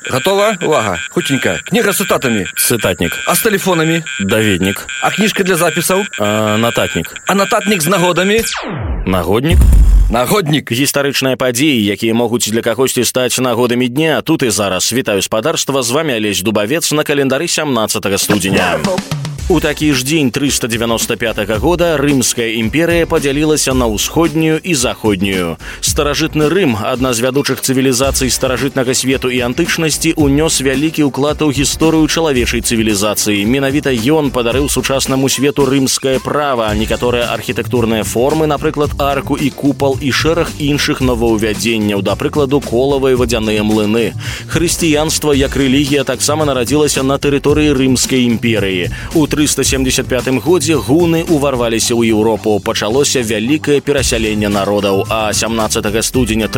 Готова? Увага. Хутенька. Книга с цитатами. Цытатнік. А с телефонами? Даведнік. А книжка для записаў? Нататнік. А нататнік з нагодамі? Нагоднік. Нагоднік. Гістарычныя падзеі, якія могуць для кагосьці стаць нагодамі дня. Тут і зараз. Вітаю спадарства, з вами Алесь Дубавец на календары 17 студзеня. У такі ж дзень 395 года Рымская імперія падзялілася на ўсходнюю і заходнюю. Старажытны Рым, адна з вядучых цывілізацый старажытнага свету і антычнасці, унёс вялікі ўклад у гісторыю чалавечай цывілізацыі. Менавіта ён падарыў сучаснаму свету рымскае права, некаторыя архітэктурныя формы, напрыклад, арку і купал і шэраг іншых новаўвядзенняў, да прыкладу, колавыя вадзяныя млыны. Хрысціянства як рэлігія таксама нарадзілася на тэрыторыі Рымскай імперіі. У 375 годзе гуны уварваліся ў Еўропу. Пачалося вялікае перасяленне народаў, а 17 студзеня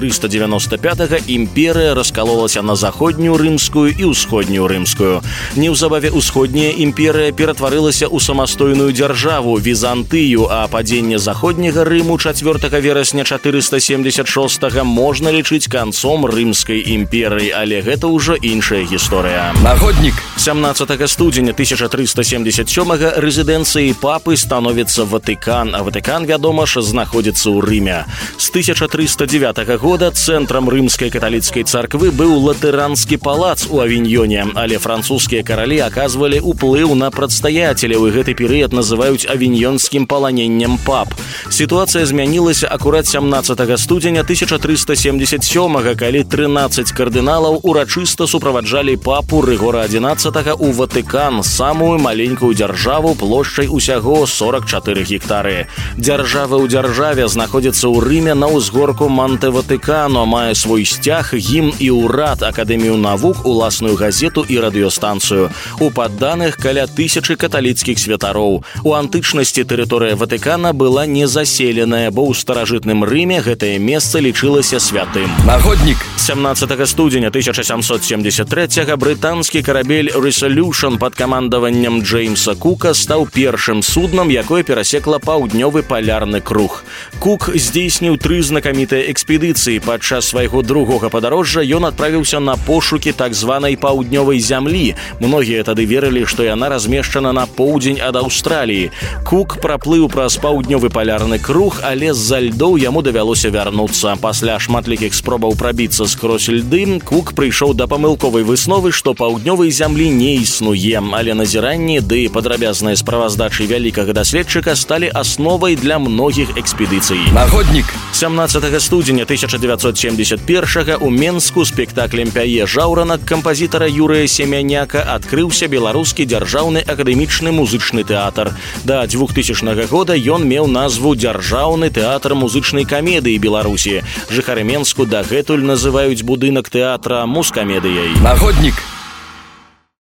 395 імперыя раскалолася на заходнюю рымскую і ўсходнюю рымскую. Неўзабаве ўсходняя імперыя ператварылася ў самастойную дзяржаву Візантыю, а падзенне заходняга Рыму 4 верасня 476 можна лічыць канцом Рымскай імперыі, але гэта ўжо іншая гісторыя. Нагоднік. 17 студзеня 1377 рэзідэнцыяй папы становіцца Ватыкан, а Ватыкан, вядома ж, знаходзіцца ў Рыме. З 1309 года цэнтрам рымскай каталіцкай царквы быў латэранскі палац у Авіньёне, але французскія каралі аказвалі ўплыў на прадстаяцеляў, і гэты перыяд называюць авіньёнскім паланеннем пап. Сітуацыя змянілася акурат 17 студзеня 1377, калі 13 кардыналаў урачыста суправаджалі папу Рыгора XI у Ватыкан, самую маленькую дзяржаву плошчай усяго 44 гектары. Дзяржава ў дзяржаве знаходзіцца ў Рыме на ўзгорку Монте-Ватыкано, мае свой сцяг, гімн і ўрад, акадэмію навук, уласную газету і радыёстанцыю. У падданых каля 1000 каталіцкіх святароў. У антычнасці тэрыторыя Ватыкана была не заселеная, бо ў старажытным Рыме гэтае месца лічылася святым. Нагоднік. 17 студзеня 1773 брытанскі карабель Resolution пад камандаваннем Джеймса Кука стаў першым суднам, якое перасекла паўднёвы палярны круг. Кук здзейсніў 3 знакамітыя экспедыцыі. Падчас свайго другога падарожжа ён адправіўся на пошукі так званай паўднёвай зямлі. Многія тады верылі, што яна размешчана на поўдзень ад Аўстраліі. Кук праплыў праз паўднёвы палярны круг, але з-за льдоў яму давялося вярнуцца. Пасля шматлікіх спробаў прабіцца скрозь льды, Кук прыйшоў да памылковай высновы, што паўднёвай зямлі не існуе, але назіранні ды падрабязныя справаздачы вялікага даследчыка сталі асновай для многіх экспедыцый. Нагоднік. 17 студзеня 1971 у Менску спектаклем «Пяе жаўранак» кампазітара Юрыя Семяняка адкрыўся беларускі дзяржаўны акадэмічны музычны тэатр. Да 2000 года ён меў назву «Дзяржаўны тэатр музычнай камедыі Беларусі». Жыхары Менску дагэтуль называюць будынак тэатра мускамедыяй. Нагоднік.